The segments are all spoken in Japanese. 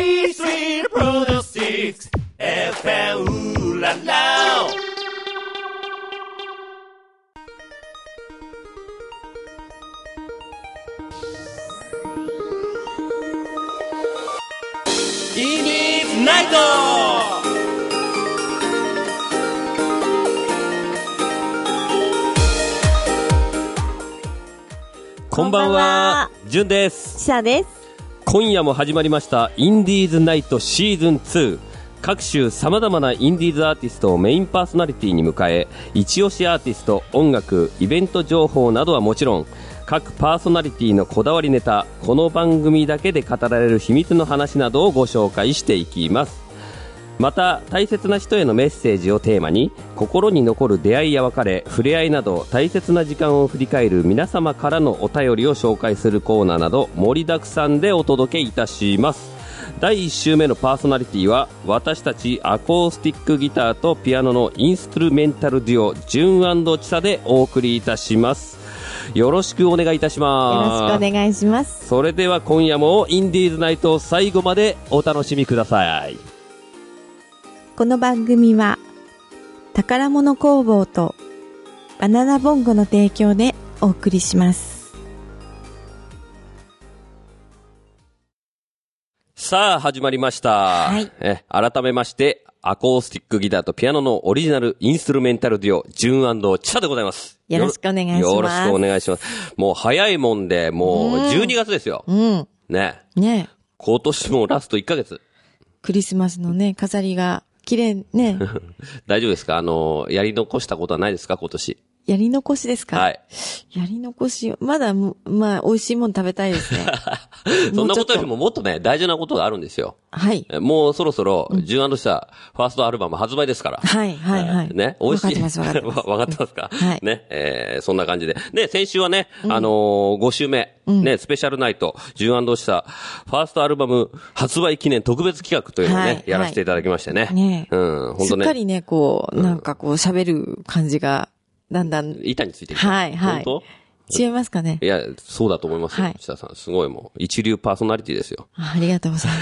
J Street Products FM ララインディーズナイト。 こんばんは、じゅんです。 シャです。 今夜も始まりましたインディーズナイトシーズン2。各種様々なインディーズアーティストをメインパーソナリティに迎え、一押しアーティスト、音楽、イベント情報などはもちろん、各パーソナリティのこだわりネタ、この番組だけで語られる秘密の話などをご紹介していきます。また、大切な人へのメッセージをテーマに、心に残る出会いや別れ、触れ合いなど大切な時間を振り返る皆様からのお便りを紹介するコーナーなど盛りだくさんでお届けいたします。第1週目のパーソナリティは、私たちアコースティックギターとピアノのインストゥルメンタルデュオ、ジュン&チサでお送りいたします。よろしくお願いいたします。 よろしくお願いします。 それでは今夜もインディーズナイトを最後までお楽しみください。 この番組は宝物工房とバナナボンゴの提供でお送りします。 さあ始まりました、 はい、 改めましてアコースティックギターとピアノのオリジナルインストゥルメンタルデュオ、ジュン&チャでございます。 よろしくお願いします。 よろしくお願いします。もう早いもんで、もう12月ですよ。ね。今年もラスト1ヶ月。 クリスマスのね、飾りが綺麗ね。 大丈夫ですか？やり残したことはないですか、今年？ やり残しですか？ はい。 やり残し、まだ、まあ、美味しいもん食べたいですね。 そんなことよりももっとね、大事なことがあるんですよ。 はい。 もうそろそろ、ジュン&したファーストアルバム発売ですから。 はい、はい、はい。 ね、美味しい。 わかってます、わかってます。 わかってますか？ はい。 ね、そんな感じで。で、先週はね、5週目、ね、スペシャルナイト、ジュン&したファーストアルバム発売記念特別企画というのをね、はい、やらせていただきましてね。 ね、 本当ね。 すっかりね、こう、なんかこう喋る感じが、だんだん。 板についてきた。 はい、はい。本当？違いますかね？ いや、そうだと思いますよ。 はい。 下さん、すごいもう、一流パーソナリティですよ。 ありがとうございます。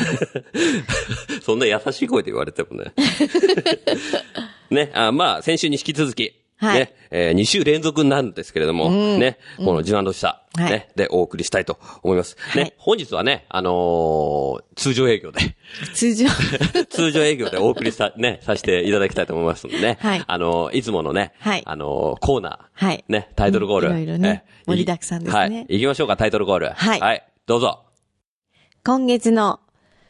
そんな優しい声で言われてもね。ね、まあ、先週に引き続き、はい。ね、2週連続なんですけれども、ね、このジュン&した、ね、はい、で、お送りしたいと思います。ね、はい、本日はね、通常営業で。通常営業でお送りさせていただきたいと思いますのでね。はい。いつものね、はい。コーナー。はい。ね、タイトルゴール。 いろいろね、盛りだくさんですね。はい。 行きましょうか、タイトルゴール。はい。はい。どうぞ。 今月の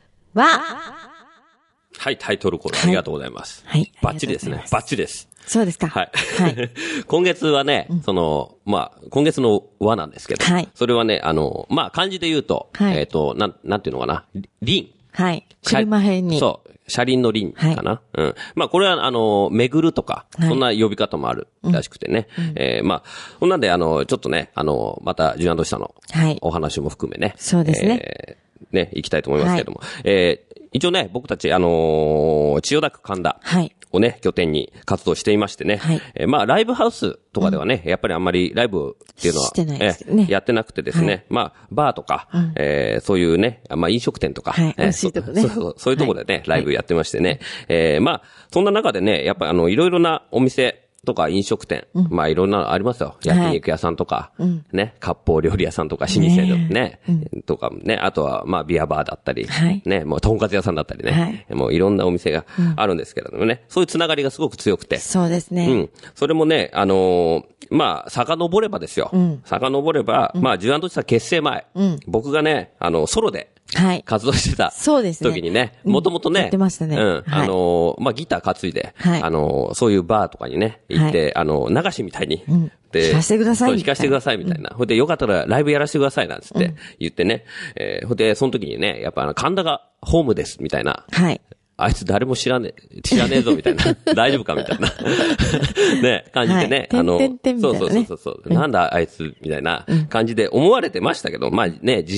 はい、タイトルコールありがとうございます。はい。バッチリですね。バッチリです。 そうですか。 はい。はい。今月はね、まあ、今月の和なんですけど、はい。それはね、まあ、漢字で言うと、はい。なんていうのかな、輪。はい。 車辺に。 そう。車輪の輪かな。はい。うん。まあ、これは巡るとか、そんな呼び方もあるらしくてね。まあ、そんなんで、ちょっとね、また、ジュン&したの、はい。お話も含めね。 そうですね。 ね、行きたいと思いますけれども。はい。一応ね、僕たち、千代田区神田をね、拠点に活動していましてね。はい。まあ、ライブハウスとかではね、やっぱりあんまりライブっていうのは、 してないですね。 やってなくてですね。はい、まあ、バーとか、そういうね、まあ、飲食店とか、 はい、美味しいとこね。 そういうところでね、ライブやってましてね。まあ、そんな中でね、やっぱいろいろなお店、とか飲食店、まあいろんなのありますよ。焼肉屋さんとか、ね、割烹料理屋さんとか、老舗のね、とかね、あとはまあビアバーだったり、ね、もうとんかつ屋さんだったりね、もういろんなお店があるんですけれどもね、そういうつながりがすごく強くて。 そうですね。 それもね、まあ、遡ればですよ。遡れば、まあ、ジュン&した結成前、僕がね、ソロで、はい。活動してた。そうですね。時にね、もともとね。 やってましたね。 まあ、ギター担いで、そういうバーとかにね、行って、流しみたいに、 で、弾かせてください。 弾かせてくださいみたいな。ほんで、よかったらライブやらせてくださいなんつって言ってね。ほんで、その時にね、やっぱ神田がホームですみたいな。はい。あいつ誰も知らねえぞみたいな。大丈夫かみたいな。ね、感じでね。 そう。 なんだあいつみたいな感じで思われてましたけど、まあね、自称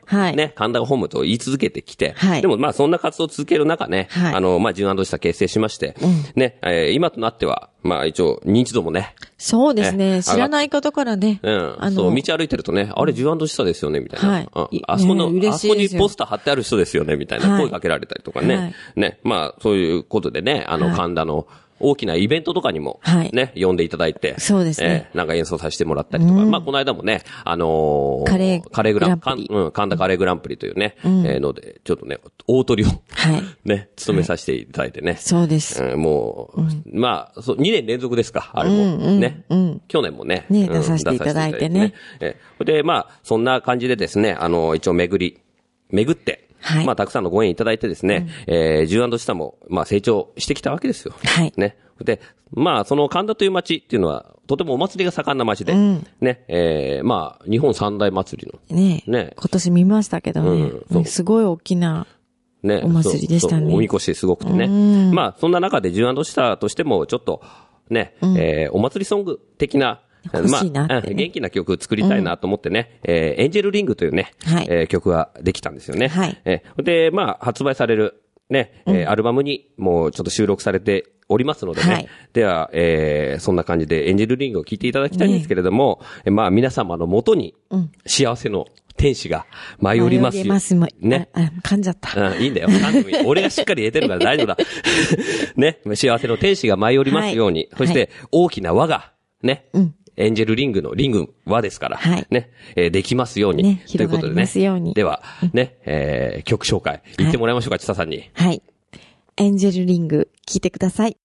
はい。 ね、神田がホームと言い続けてきて、 はい。 でもまあそんな活動を続ける中ね、 はい。 まあ純&下結成しまして、ね、今となっては、まあ一応認知度もね。 そうですね。知らない方からね。 そう、道歩いてるとね、あれ純&下ですよね、みたいな。はい。あそこにポスター貼ってある人ですよね、みたいな声かけられたりとかね。はい、ね、まあそういうことでね、神田の、大きなイベントとかにも、ね、呼んでいただいて、 そうですね。 なんか演奏させてもらったりとか、まあ、この間もね、カレーグランプリ。神田カレーグランプリというね、ので、ちょっとね、大トリを、ね、務めさせていただいてね。 そうです。 もう、まあ、2年連続ですか、あれも。ね。去年もね。 ね、出させていただいてね。 で、まあ、そんな感じでですね、一応巡って、はい。まあ、たくさんのご縁いただいてですね、純&下も、まあ、成長してきたわけですよ。 はい。 ね。で、まあ、その神田という町っていうのは、とてもお祭りが盛んな町で、ね、まあ、日本三大祭りの。 ね。今年見ましたけどね。すごい大きな、お祭りでしたね。 おみこしすごくてね。まあ、そんな中で純&下としても、ちょっと、ね、お祭りソング的な、 欲しいなってね、 元気な曲作りたいなと思ってね、エンジェルリングというね、曲ができたんですよね。 はい。 で、まあ、発売される、ね、アルバムにもうちょっと収録されておりますのでね。はい、では、そんな感じでエンジェルリングを聴いていただきたいんですけれども、まあ、皆様の元に、幸せの天使が舞い降りますよ。 ね。噛んじゃった。 いいんだよ。噛んでもいい。俺がしっかり言えてるから大丈夫だ。ね、幸せの天使が舞い降りますように。そして、大きな輪が、ね。エンジェルリングのリングはですから、ね、できますように。 ね、ということでね。 では、ね、曲紹介、言ってもらいましょうか、ちささんに。 はい。エンジェルリング、聞いてください。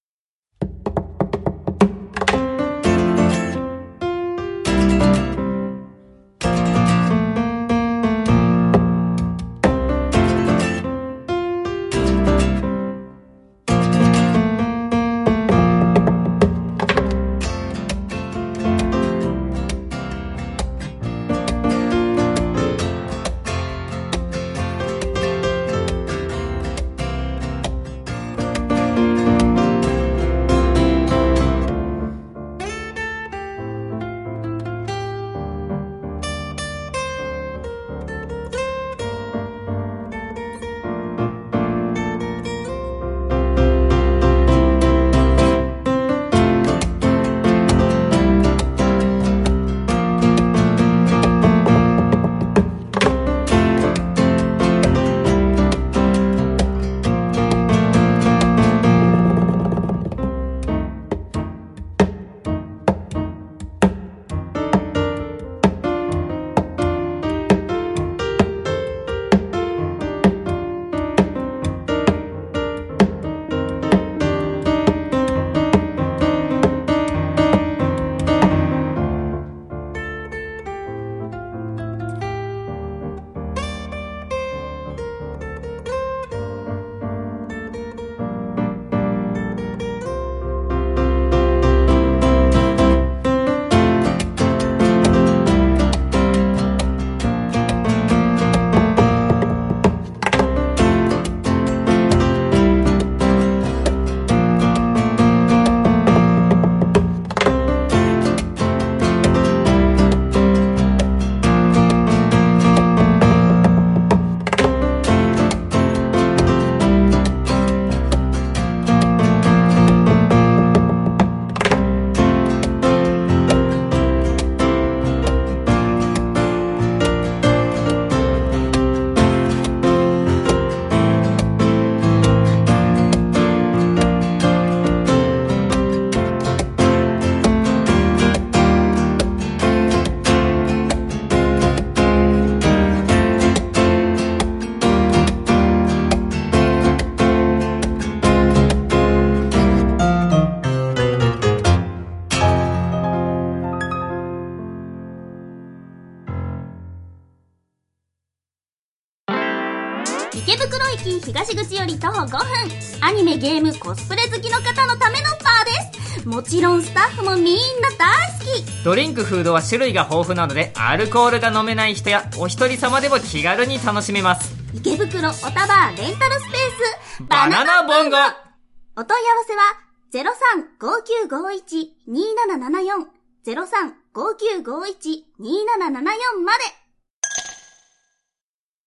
池袋駅東口より徒歩5分、アニメ、ゲーム、コスプレ好きの方のためのバーです。もちろんスタッフもみんな大好き。 ドリンク、フードは種類が豊富なので、アルコールが飲めない人やお一人様でも気軽に楽しめます。 池袋おたバーレンタルスペースバナナボンゴ。 お問い合わせは 03-5951-2774 03-5951-2774 まで。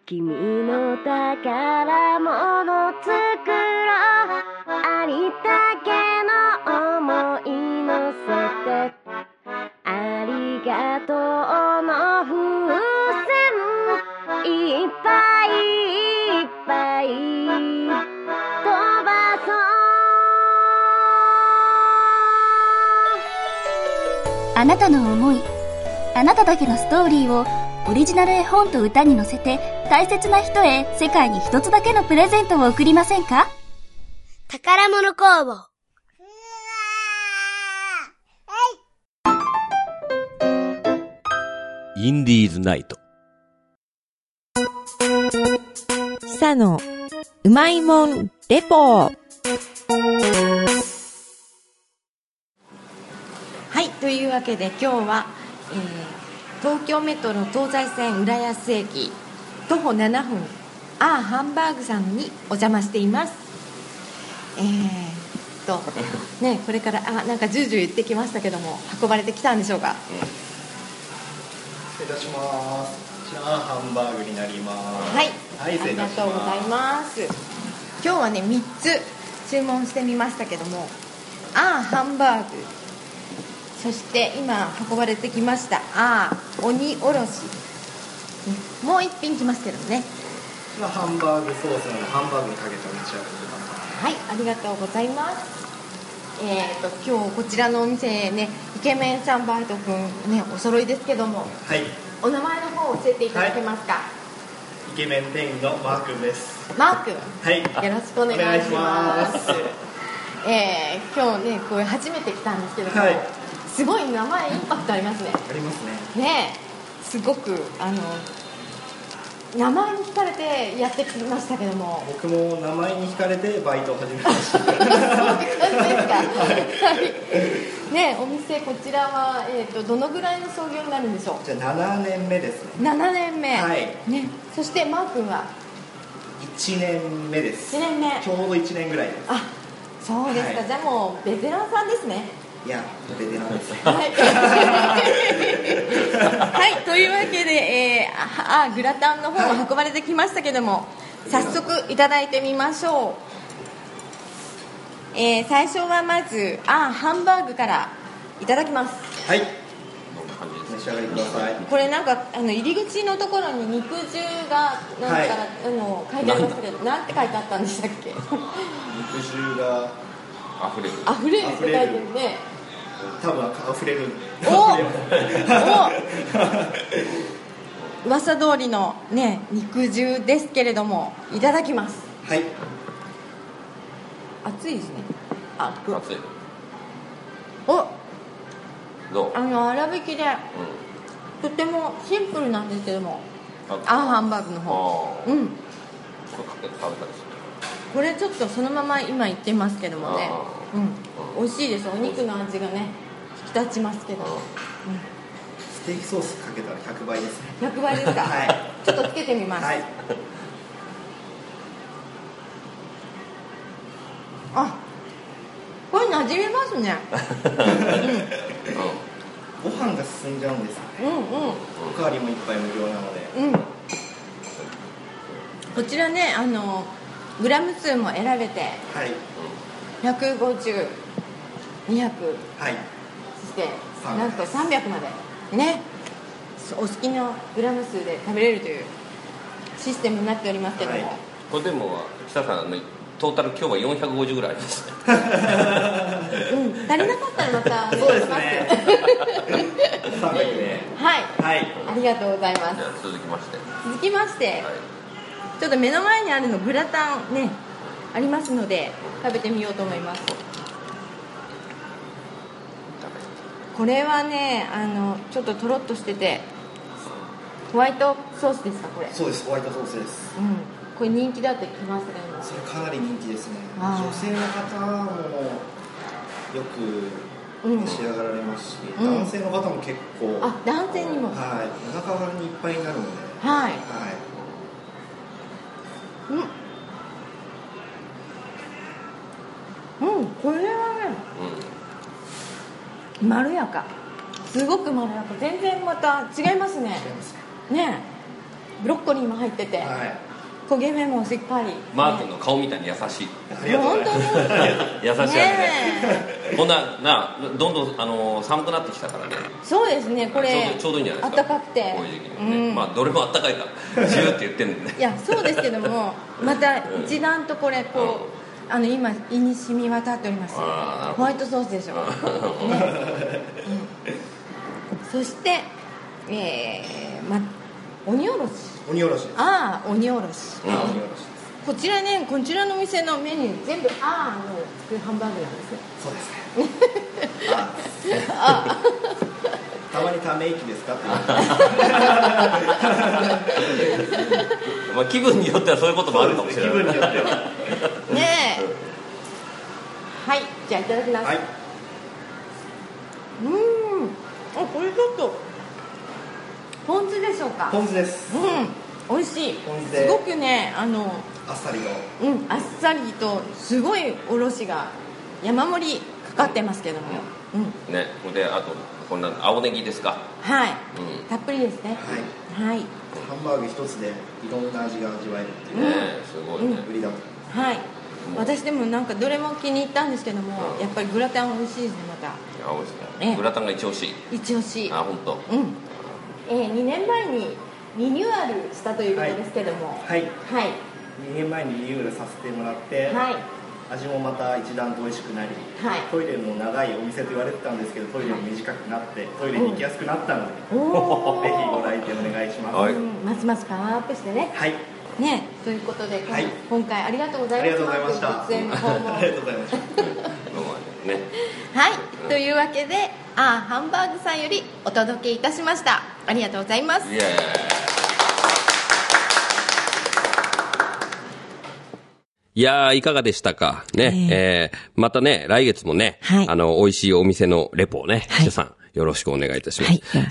君の宝物作ろうありったけの想い乗せてありがとうの風船いっぱいいっぱい飛ばそうあなたの思い、あなただけのストーリーをオリジナル絵本と歌に乗せて大切な人へ世界に一つだけのプレゼントを贈りませんか？ 宝物工房。 インディーズナイト。 シサのうまいもんレポ。はい、というわけで今日は、東京メトロ東西線浦安駅徒歩7分ハンバーグさんにお邪魔しています。ね、これからなんかジュージュー言ってきましたけども運ばれてきたんでしょうか。 失礼いたします。こちらハンバーグになります。 はい、 はい、 ありがとうございます。今日はね3つ注文してみましたけどもハンバーグ、そして今運ばれてきました鬼おろし、もう一品来ますけどね。 こちらハンバーグソースなのでハンバーグにかけてお召し上がりください。 はい、ありがとうございます。今日こちらのお店ね、イケメンサンバートくんね、お揃いですけども、 はい、 お名前の方を教えていただけますか。 イケメン店員のマー君です。 マー君、 はい、 よろしくお願いします。今日ね、これ初めて来たんですけども、はい、すごい名前インパクトありますね。 ありますね。 ね、すごく名前に惹かれてやってきましたけども、 僕も名前に惹かれてバイトを始めました。 そういう感じですか。ね、お店こちらは、どのぐらいの創業になるんでしょう。 じゃあ7年目ですね。 7年目、 はいね、そしてマー君は 1年目です。 1年目、 ちょうど1年ぐらいです。 そうですか、はい、じゃあもうベテランさんですね。 いや、ベテランです。 はい、はい、というわけで、グラタンの方も運ばれてきましたけども、早速いただいてみましょう。最初はまずハンバーグからいただきます。 はい、召し上がりください。 これなんか入り口のところに肉汁がなんか、はい、書いてありましたけど、なんて書いてあったんでしたっけ。 肉汁が溢れるって書いてるね。 多分溢れる。 噂通りのね、肉汁ですけれども、いただきます。 はい。 熱いですね。 熱い。 どう？粗挽きで、とてもシンプルなんですけども、ハンバーグの方。これかけて食べたりする。これちょっとそのまま今言ってますけどもね、美味しいです。お肉の味がね引き立ちますけど、 ステーキソースかけたら100倍ですね。 100倍ですか。はい、ちょっとつけてみます。はい、これ馴染みますね。 ご飯が進んじゃうんですよね。おかわりも一杯無料なので、 こちらね、グラム数も選べて、はい、150、200、はい、そしてなんと300までね、お好きなグラム数で食べれるというシステムになっておりますけども、はい、 これでも久さんトータル今日は450ぐらいありますね。 足りなかったらまたそうですね。300で、 はい、はい、ありがとうございます。 続きまして、はい、 ちょっと目の前にあるのグラタンねありますので食べてみようと思います。これはね、ちょっととろっとしててホワイトソースですか。これそうです、ホワイトソースです。 これ人気だって聞きましたけども。 それかなり人気ですね。女性の方もよく召し上がられますし、男性の方も結構、 男性にも、 はい、お腹がいっぱいになるので、 はい、はい、これはね、まろやか、すごくまろやか、全然また違いますね。ね、 ブロッコリーも入ってて、 はい、 焦げ目もしっかり、 マー君の顔みたいに優しい。 ありがとうございます。 優しい味ね。こんなどんどん寒くなってきたからね。 そうですね、これちょうどいいんじゃないですか。 暖かくて、 こういう時期にね。まあどれも暖かいからジューって言ってんのね。 いやそうですけども、また一段とこれこう、今胃に染み渡っております。ホワイトソースでしょ。そして、鬼おろし。 鬼おろしです。 鬼おろし。こちらね、こちらのお店のメニュー全部の作るハンバーグなんですよ。 そうですね。たまにため息ですかって言われて。 まあ気分によってはそういうこともあるかもしれない。 気分によっては。 ねえ。はい、じゃあいただきます。 はい。 これちょっとポン酢でしょうか。 ポン酢です。 美味しい。 ポン酢で。 すごくね、 あっさりと。 あっさりとすごいおろしが山盛りかかってますけども。 ね、であとこんな青ネギですか。 はい。たっぷりですね。はい。 ハンバーグ一つでいろんな味が味わえるっていうね、すごいね。 売りだと。 はい。私でもなんかどれも気に入ったんですけども、やっぱりグラタン美味しいですね。また。 美味しいね。グラタンが一押し。 一押し。 本当。 2年前にリニューアルしたということですけども、 はい、2年前にリニューアルさせてもらって、味もまた一段と美味しくなり、トイレの長いお店と言われてたんですけど、トイレも短くなってトイレに行きやすくなったので、ぜひご来店お願いします。 ますますパワーアップしてね。ね、ということで、今回ありがとうございました。 ありがとうございました。 出演の方もありがとうございました。 はい、というわけでハンバーグさんよりお届けいたしました。ありがとうございます。 いやー、いかがでしたかね。またね、来月もね、美味しいお店のレポをね、千田さんよろしくお願いいたします。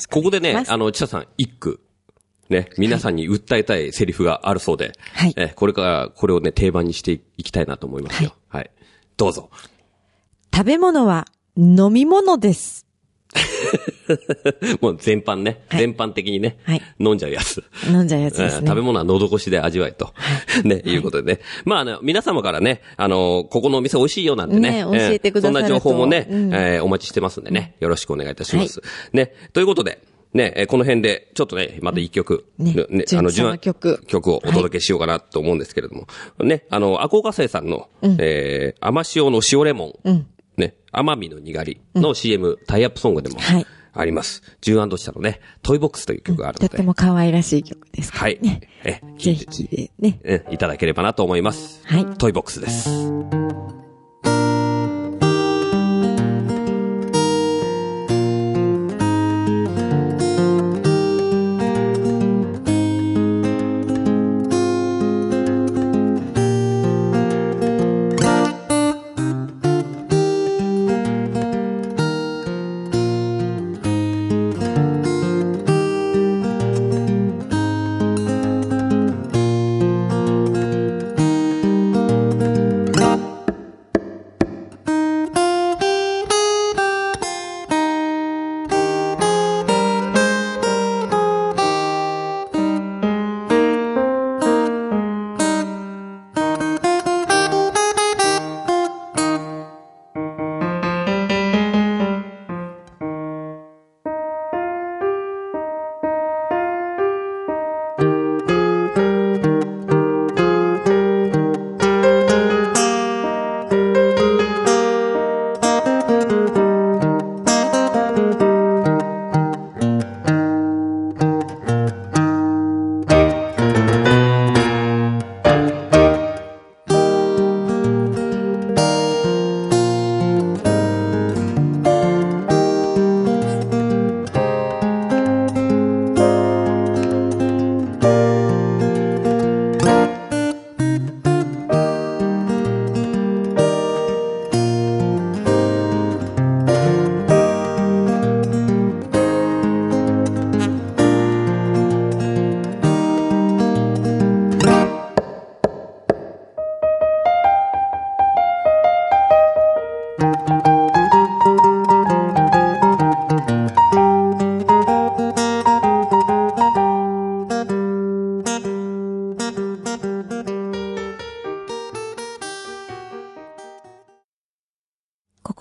ここでね、千田さん一句ね、皆さんに訴えたいセリフがあるそうで、これからこれをね定番にしていきたいなと思いますよ。はい、どうぞ。 食べ物は飲み物です。 もう全般ね、全般的にね、飲んじゃうやつ。 飲んじゃうやつですね。 食べ物は喉越しで味わいと、ね、いうことでね。まあ皆様からね、ここのお店美味しいよなんてね、 教えてくださると。 そんな情報もね、お待ちしてますんでね、よろしくお願いいたします。ね、ということで、ね、この辺で、ちょっとね、また一曲、順曲をお届けしようかなと思うんですけれども、ね、赤岡生さんの、甘塩の塩レモン、ね、甘みのにがりの CM、タイアップソングでもあります。ジュー&シタのね、トイボックスという曲があるので。 とっても可愛らしい曲です。 はい。 ぜひ聴いてね。 いただければなと思います。 はい。 トイボックスです。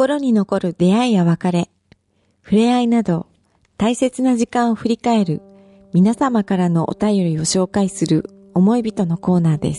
心に残る出会いや別れ、触れ合いなど、大切な時間を振り返る皆様からのお便りを紹介する思い人のコーナーです。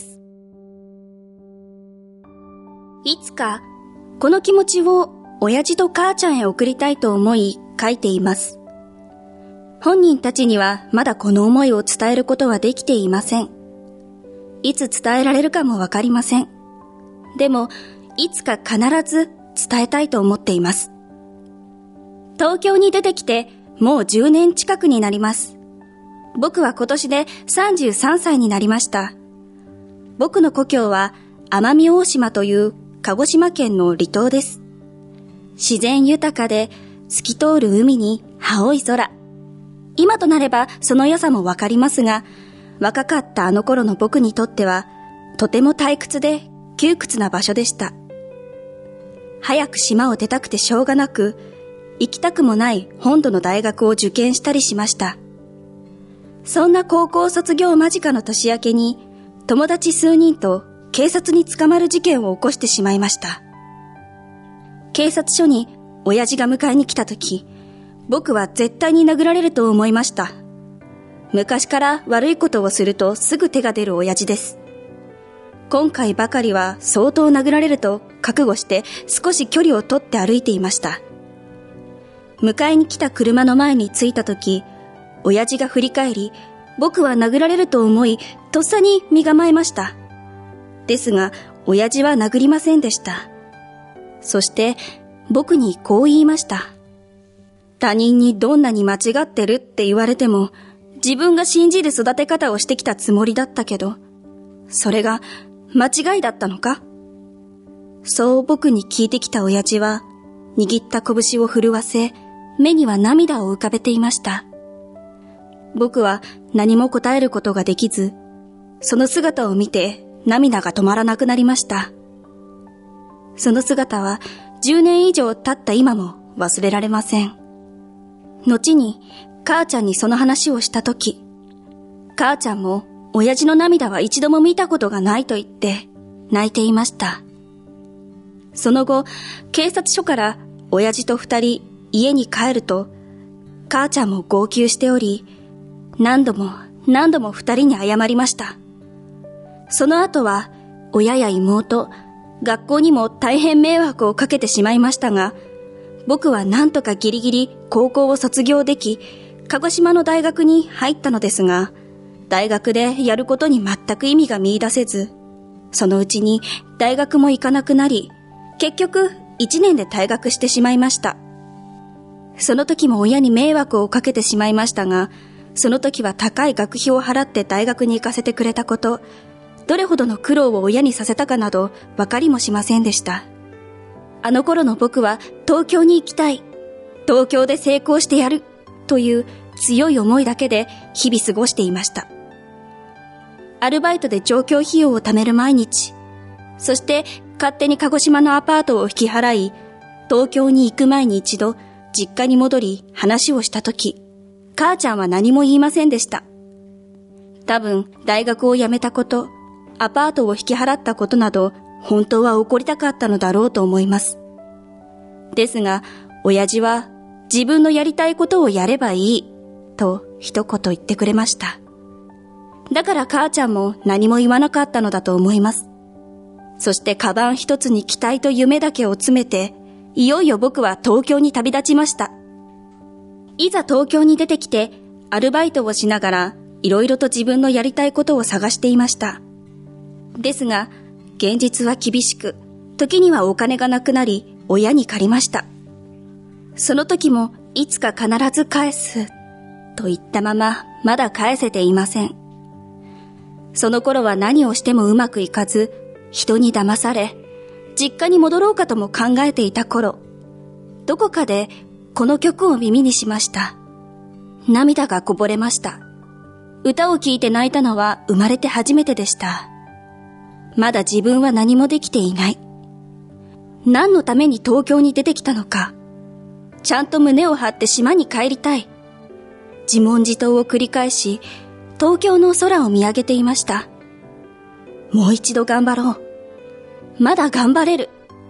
いつかこの気持ちを親父と母ちゃんへ送りたいと思い書いています。本人たちにはまだこの思いを伝えることはできていません。いつ伝えられるかもわかりません。でもいつか必ず伝えたいと思っています。東京に出てきてもう10年近くになります。僕は今年で33歳になりました。僕の故郷は奄美大島という鹿児島県の離島です。自然豊かで透き通る海に青い空。今となればその良さもわかりますが、若かったあの頃の僕にとってはとても退屈で窮屈な場所でした。早く島を出たくてしょうがなく、行きたくもない本土の大学を受験したりしました。そんな高校卒業間近の年明けに、友達数人と警察に捕まる事件を起こしてしまいました。警察署に親父が迎えに来た時、僕は絶対に殴られると思いました。昔から悪いことをするとすぐ手が出る親父です。今回ばかりは相当殴られると覚悟して少し距離を取って歩いていました。迎えに来た車の前に着いた時、親父が振り返り、僕は殴られると思い、とっさに身構えました。ですが、親父は殴りませんでした。そして、僕にこう言いました。他人にどんなに間違ってるって言われても、自分が信じる育て方をしてきたつもりだったけど、それが間違いだったのか？そう僕に聞いてきた親父は、握った拳を震わせ、目には涙を浮かべていました。僕は何も答えることができず、その姿を見て涙が止まらなくなりました。その姿は10年以上経った今も忘れられません。後に母ちゃんにその話をしたとき、母ちゃんも親父の涙は一度も見たことがないと言って泣いていました。その後、警察署から親父と2人家に帰ると、母ちゃんも号泣しており、何度も2人に謝りました。その後は親や妹、学校にも大変迷惑をかけてしまいましたが、僕はなんとかギリギリ高校を卒業でき、鹿児島の大学に入ったのですが、大学でやることに全く意味が見出せず、そのうちに大学も行かなくなり、結局1年で退学してしまいました。その時も親に迷惑をかけてしまいましたが、その時は高い学費を払って大学に行かせてくれたこと、どれほどの苦労を親にさせたかなど分かりもしませんでした。あの頃の僕は東京に行きたい、東京で成功してやるという強い思いだけで日々過ごしていました。アルバイトで上京費用を貯める毎日、そして勝手に鹿児島のアパートを引き払い、東京に行く前に一度実家に戻り話をしたとき、母ちゃんは何も言いませんでした。多分大学を辞めたこと、アパートを引き払ったことなど本当は怒りたかったのだろうと思います。ですが親父は自分のやりたいことをやればいいと一言言ってくれました。だから母ちゃんも何も言わなかったのだと思います。そしてカバン一つに期待と夢だけを詰めて、いよいよ僕は東京に旅立ちました。いざ東京に出てきてアルバイトをしながらいろいろと自分のやりたいことを探していました。ですが現実は厳しく、時にはお金がなくなり親に借りました。その時もいつか必ず返すと言ったまままだ返せていません。その頃は何をしてもうまくいかず、人に騙され、実家に戻ろうかとも考えていた頃、どこかでこの曲を耳にしました。涙がこぼれました。歌を聴いて泣いたのは生まれて初めてでした。まだ自分は何もできていない。何のために東京に出てきたのか。ちゃんと胸を張って島に帰りたい。自問自答を繰り返し、東京の空を見上げていました。もう一度頑張ろう。まだ頑張れる。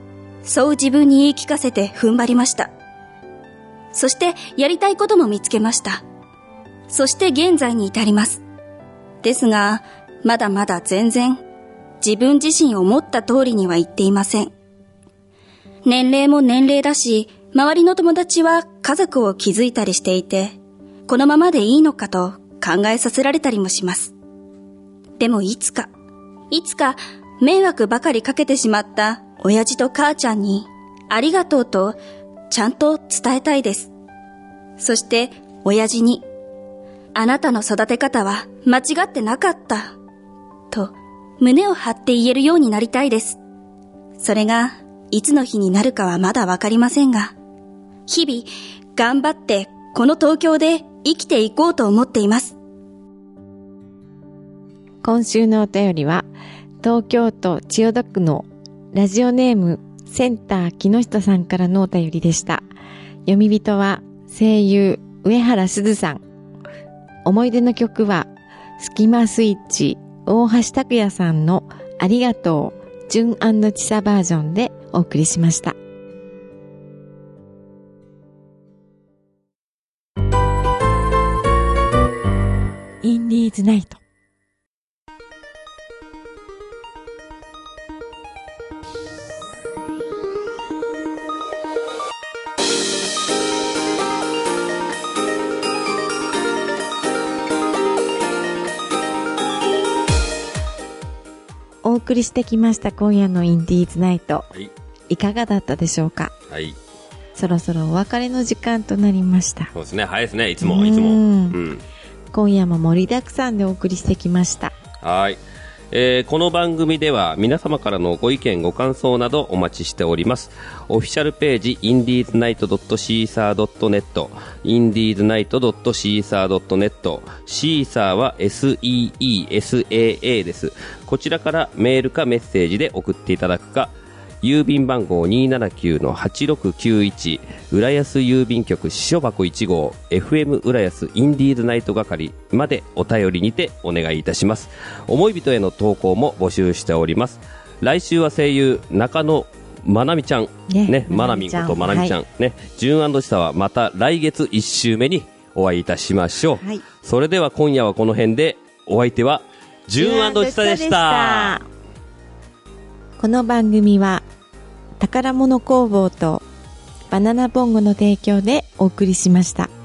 そう自分に言い聞かせて踏ん張りました。そしてやりたいことも見つけました。そして現在に至ります。ですが、まだまだ全然自分自身を思った通りにはいっていません。年齢も年齢だし、周りの友達は家族を築いたりしていて、このままでいいのかと考えさせられたりもします。でもいつか迷惑ばかりかけてしまった親父と母ちゃんにありがとうとちゃんと伝えたいです。そして親父に、あなたの育て方は間違ってなかったと胸を張って言えるようになりたいです。それがいつの日になるかはまだわかりませんが、日々頑張ってこの東京で生きていこうと思っています。 今週のお便りは東京都千代田区のラジオネームセンター木下さんからのお便りでした。読み人は声優上原すずさん。思い出の曲はスキマスイッチ大橋拓也さんのありがとう純&ちさバージョンでお送りしました。インディーズナイト。お送りしてきました今夜のインディーズナイト、はい、いかがだったでしょうか。 はい、 そろそろお別れの時間となりました。 そうですね、早いですね、いつも、 今夜も盛りだくさんでお送りしてきました。 はい、この番組では皆様からのご意見ご感想などお待ちしております。オフィシャルページ indiesnight.caesar.net インディーズナイト .caesar.net シーサーは SEESAA です。こちらからメールかメッセージで送っていただくか、郵便番号 279-8691 浦安郵便局支所箱1号 FM 浦安インディーズナイト係までお便りにてお願いいたします。思い人への投稿も募集しております。来週は声優中野まなみちゃん、ね、まなみんことまなみちゃん、はい、ね、純&ちさはまた来月1週目にお会いいたしましょう、はい、それでは今夜はこの辺で、お相手は純&ちさでした。 この番組は宝物工房とバナナボンゴの提供でお送りしました。